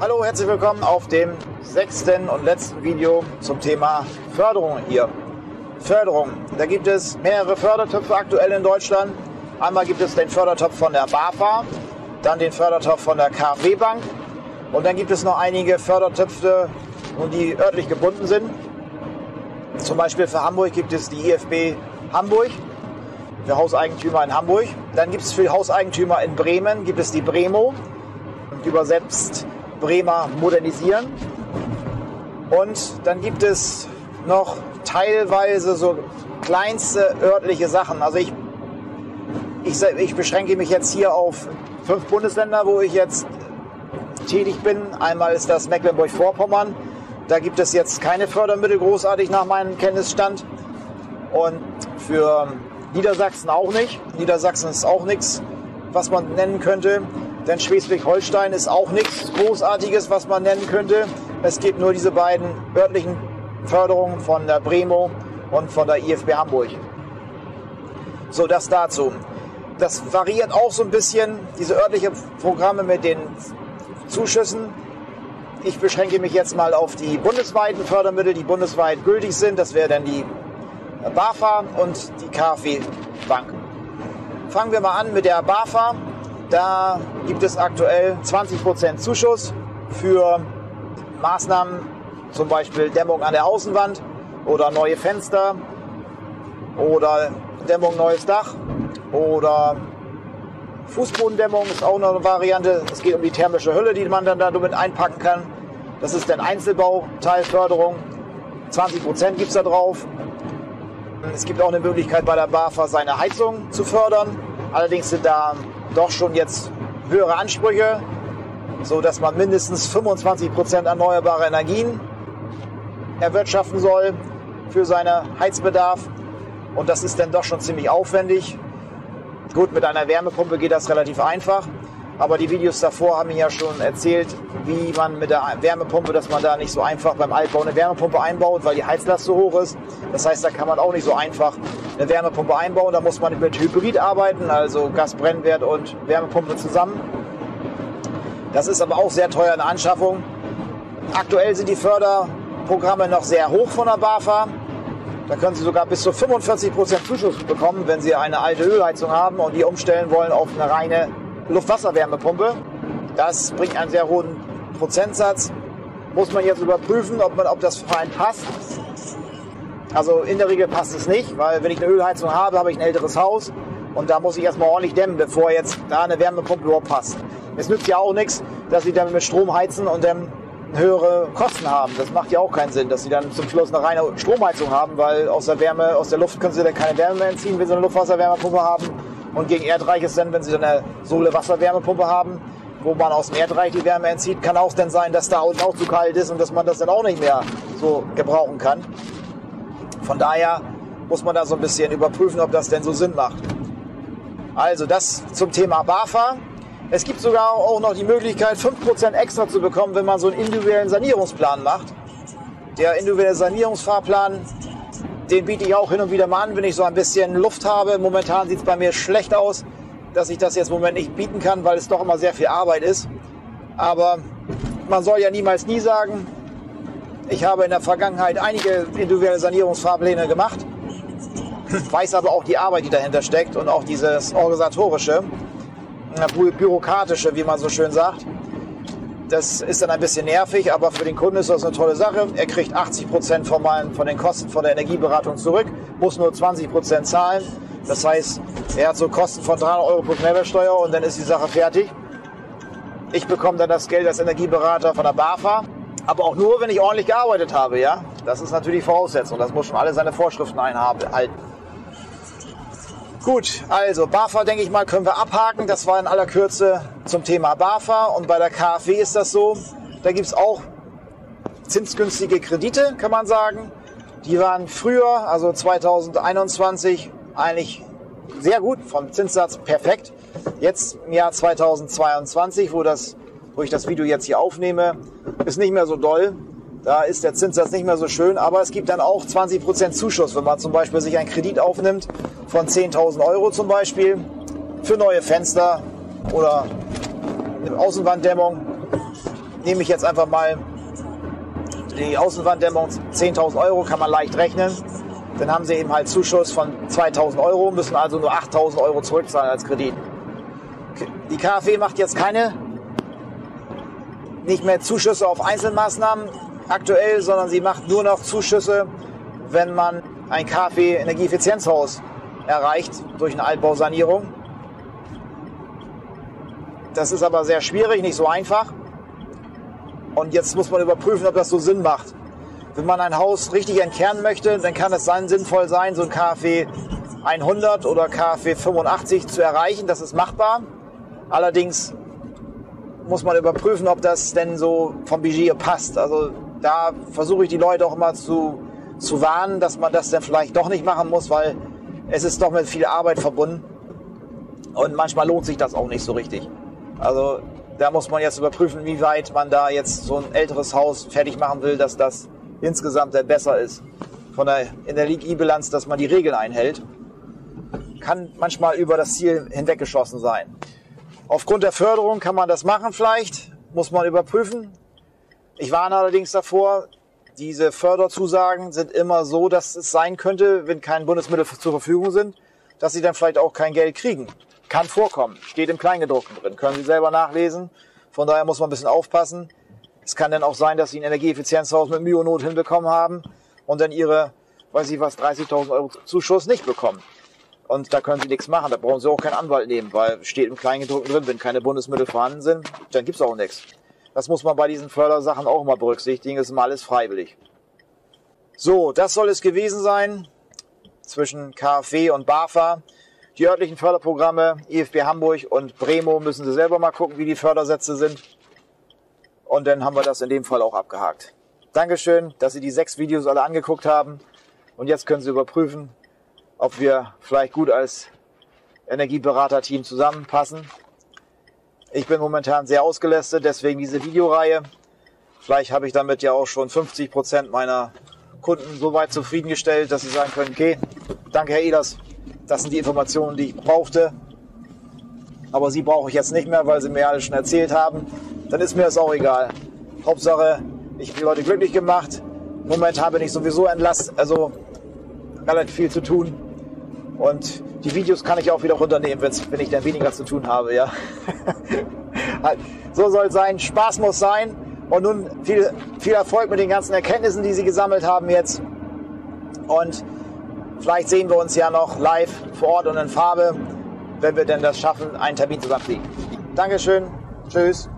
Hallo, herzlich willkommen auf dem 6. und letzten Video zum Thema Förderung hier. Förderung, da gibt es mehrere Fördertöpfe aktuell in Deutschland. Einmal gibt es den Fördertopf von der BAFA, dann den Fördertopf von der KfW Bank und dann gibt es noch einige Fördertöpfe, die örtlich gebunden sind. Zum Beispiel für Hamburg gibt es die IFB Hamburg, für Hauseigentümer in Hamburg. Dann gibt es für Hauseigentümer in Bremen, gibt es die Bremo, übersetzt Bremer modernisieren. Und dann gibt es noch teilweise so kleinste örtliche Sachen. Also ich beschränke mich jetzt hier auf 5 Bundesländer, wo ich jetzt tätig bin. Einmal ist das Mecklenburg-Vorpommern. Da gibt es jetzt keine Fördermittel großartig nach meinem Kenntnisstand. Und für Niedersachsen auch nicht. Niedersachsen ist auch nichts, was man nennen könnte. Denn Schleswig-Holstein ist auch nichts Großartiges, was man nennen könnte. Es gibt nur diese beiden örtlichen Förderungen von der Bremo und von der IFB Hamburg. So, das dazu. Das variiert auch so ein bisschen, diese örtlichen Programme mit den Zuschüssen. Ich beschränke mich jetzt mal auf die bundesweiten Fördermittel, die bundesweit gültig sind. Das wäre dann die BAFA und die KfW Bank. Fangen wir mal an mit der BAFA. Da gibt es aktuell 20% Zuschuss für Maßnahmen, zum Beispiel Dämmung an der Außenwand oder neue Fenster oder Dämmung neues Dach oder Fußbodendämmung ist auch noch eine Variante. Es geht um die thermische Hülle, die man dann damit einpacken kann. Das ist dann Einzelbauteilförderung. 20% gibt es da drauf. Es gibt auch eine Möglichkeit bei der BAFA seine Heizung zu fördern. Allerdings sind da doch schon jetzt höhere Ansprüche, so dass man mindestens 25% erneuerbare Energien erwirtschaften soll für seinen Heizbedarf. Und das ist dann doch schon ziemlich aufwendig. Gut, mit einer Wärmepumpe geht das relativ einfach. Aber die Videos davor haben mir ja schon erzählt, wie man mit der Wärmepumpe, dass man da nicht so einfach beim Altbau eine Wärmepumpe einbaut, weil die Heizlast so hoch ist. Das heißt, da kann man auch nicht so einfach eine Wärmepumpe einbauen. Da muss man mit Hybrid arbeiten, also Gasbrennwert und Wärmepumpe zusammen. Das ist aber auch sehr teuer in der Anschaffung. Aktuell sind die Förderprogramme noch sehr hoch von der BAFA. Da können Sie sogar bis zu 45% Zuschuss bekommen, wenn Sie eine alte Ölheizung haben und die umstellen wollen auf eine reine Luftwasserwärmepumpe. Das bringt einen sehr hohen Prozentsatz. Muss man jetzt überprüfen, ob das für einen passt. Also in der Regel passt es nicht, weil wenn ich eine Ölheizung habe, habe ich ein älteres Haus und da muss ich erstmal ordentlich dämmen, bevor jetzt da eine Wärmepumpe überhaupt passt. Es nützt ja auch nichts, dass Sie dann mit Strom heizen und dann höhere Kosten haben. Das macht ja auch keinen Sinn, dass Sie dann zum Schluss eine reine Stromheizung haben, weil aus der Luft können Sie dann keine Wärme mehr entziehen, wenn Sie eine Luftwasserwärmepumpe haben. Und gegen Erdreich ist dann, wenn Sie dann eine Sohle-Wasser-Wärmepumpe haben, wo man aus dem Erdreich die Wärme entzieht, kann auch dann sein, dass da unten auch zu kalt ist und dass man das dann auch nicht mehr so gebrauchen kann. Von daher muss man da so ein bisschen überprüfen, ob das denn so Sinn macht. Also das zum Thema BAFA. Es gibt sogar auch noch die Möglichkeit, 5% extra zu bekommen, wenn man so einen individuellen Sanierungsplan macht. Der individuelle Sanierungsfahrplan, den biete ich auch hin und wieder mal an, wenn ich so ein bisschen Luft habe. Momentan sieht es bei mir schlecht aus, dass ich das jetzt im Moment nicht bieten kann, weil es doch immer sehr viel Arbeit ist. Aber man soll ja niemals nie sagen. Ich habe in der Vergangenheit einige individuelle Sanierungsfahrpläne gemacht, weiß aber auch die Arbeit, die dahinter steckt und auch dieses organisatorische, bürokratische, wie man so schön sagt. Das ist dann ein bisschen nervig, aber für den Kunden ist das eine tolle Sache. Er kriegt 80% von den Kosten von der Energieberatung zurück, muss nur 20% zahlen. Das heißt, er hat so Kosten von 300 Euro plus Mehrwertsteuer und dann ist die Sache fertig. Ich bekomme dann das Geld als Energieberater von der BAFA, aber auch nur, wenn ich ordentlich gearbeitet habe. Ja? Das ist natürlich Voraussetzung. Das muss schon alle seine Vorschriften einhalten. Gut, also BAFA, denke ich mal, können wir abhaken. Das war in aller Kürze zum Thema BAFA. Und bei der KfW ist das so, da gibt es auch zinsgünstige Kredite, kann man sagen. Die waren früher, also 2021, eigentlich sehr gut, vom Zinssatz perfekt. Jetzt im Jahr 2022, wo ich das Video jetzt hier aufnehme, ist nicht mehr so doll. Da ist der Zinssatz nicht mehr so schön, aber es gibt dann auch 20% Zuschuss, wenn man zum Beispiel sich einen Kredit aufnimmt von 10.000 Euro zum Beispiel für neue Fenster oder eine Außenwanddämmung nehme ich jetzt einfach mal die Außenwanddämmung, 10.000 Euro, kann man leicht rechnen. Dann haben sie eben halt Zuschuss von 2.000 Euro, müssen also nur 8.000 Euro zurückzahlen als Kredit. Die KfW macht jetzt nicht mehr Zuschüsse auf Einzelmaßnahmen aktuell, sondern sie macht nur noch Zuschüsse, wenn man ein KfW-Energieeffizienzhaus erreicht durch eine Altbausanierung. Das ist aber sehr schwierig, nicht so einfach. Und jetzt muss man überprüfen, ob das so Sinn macht. Wenn man ein Haus richtig entkernen möchte, dann kann es sinnvoll sein, so ein KfW 100 oder KfW 85 zu erreichen. Das ist machbar. Allerdings muss man überprüfen, ob das denn so vom Budget passt. Also da versuche ich die Leute auch immer zu warnen, dass man das dann vielleicht doch nicht machen muss, weil es ist doch mit viel Arbeit verbunden. Und manchmal lohnt sich das auch nicht so richtig. Also da muss man jetzt überprüfen, wie weit man da jetzt so ein älteres Haus fertig machen will, dass das insgesamt besser ist. Von der Energiebilanz, dass man die Regeln einhält, kann manchmal über das Ziel hinweggeschossen sein. Aufgrund der Förderung kann man das machen vielleicht, muss man überprüfen. Ich warne allerdings davor, diese Förderzusagen sind immer so, dass es sein könnte, wenn keine Bundesmittel zur Verfügung sind, dass sie dann vielleicht auch kein Geld kriegen. Kann vorkommen, steht im Kleingedruckten drin, können Sie selber nachlesen. Von daher muss man ein bisschen aufpassen. Es kann dann auch sein, dass Sie ein Energieeffizienzhaus mit Mühe und Not hinbekommen haben und dann Ihre, 30.000 Euro Zuschuss nicht bekommen. Und da können Sie nichts machen, da brauchen Sie auch keinen Anwalt nehmen, weil steht im Kleingedruckten drin, wenn keine Bundesmittel vorhanden sind, dann gibt es auch nichts. Das muss man bei diesen Fördersachen auch mal berücksichtigen, es ist immer alles freiwillig. So, das soll es gewesen sein zwischen KfW und BAFA. Die örtlichen Förderprogramme, IFB Hamburg und Bremo, müssen Sie selber mal gucken, wie die Fördersätze sind. Und dann haben wir das in dem Fall auch abgehakt. Dankeschön, dass Sie die 6 Videos alle angeguckt haben. Und jetzt können Sie überprüfen, ob wir vielleicht gut als Energieberaterteam zusammenpassen. Ich bin momentan sehr ausgelastet, deswegen diese Videoreihe. Vielleicht habe ich damit ja auch schon 50% meiner Kunden so weit zufriedengestellt, dass sie sagen können, okay, danke Herr Ehlers, das sind die Informationen, die ich brauchte. Aber Sie brauche ich jetzt nicht mehr, weil Sie mir alles schon erzählt haben. Dann ist mir das auch egal. Hauptsache, ich habe die Leute glücklich gemacht. Momentan bin ich sowieso entlastet, also relativ viel zu tun. Und die Videos kann ich auch wieder runternehmen, wenn ich dann weniger zu tun habe. Ja. So soll es sein. Spaß muss sein. Und nun viel Erfolg mit den ganzen Erkenntnissen, die Sie gesammelt haben jetzt. Und vielleicht sehen wir uns ja noch live vor Ort und in Farbe, wenn wir denn das schaffen, einen Termin zusammenkriegen. Dankeschön. Tschüss.